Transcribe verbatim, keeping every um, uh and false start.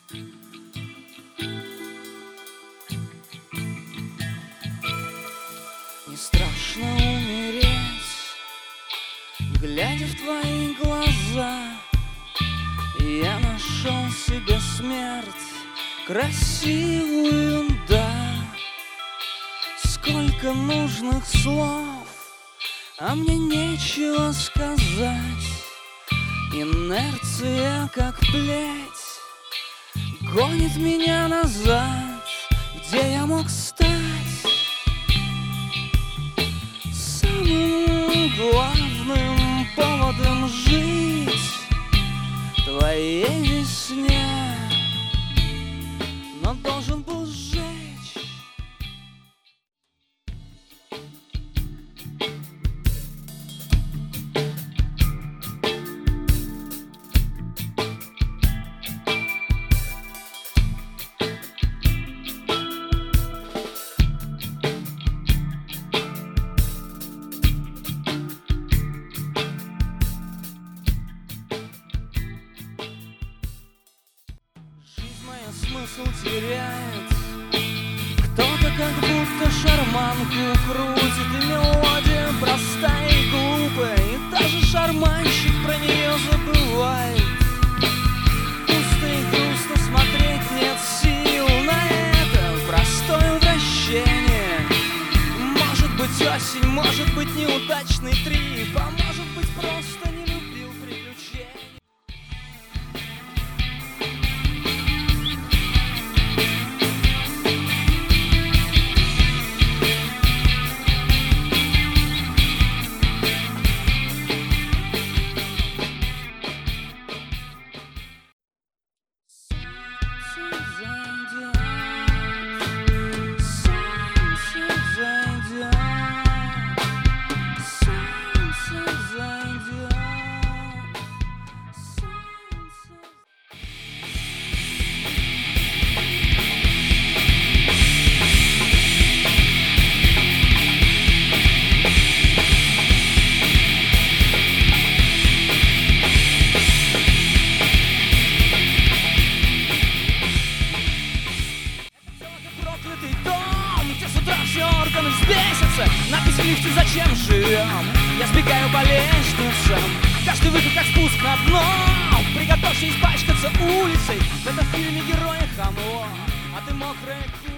Не страшно умереть, глядя в твои глаза. Я нашел себе смерть красивую, да. Сколько нужных слов, а мне нечего сказать. Инерция, как плеть, гонит меня назад. Где я мог стать самым главным поводом жить твоей весне, но должен был сжечь. Смысл теряет. Кто-то как будто шарманку крутит, и мелодия простая и глупая, и даже шарманщик про нее забывает. Пусто и грустно смотреть, нет сил на это простое вращение. Может быть осень, может быть неудачный трип, а может быть просто не любил приключения. Органы взбесятся, надпись в лифте «Зачем живем?». Я сбегаю по лестницам, каждый выход как спуск на дно. Приготовься испачкаться улицей, в этом фильме героя хамло, а ты мокрая курица.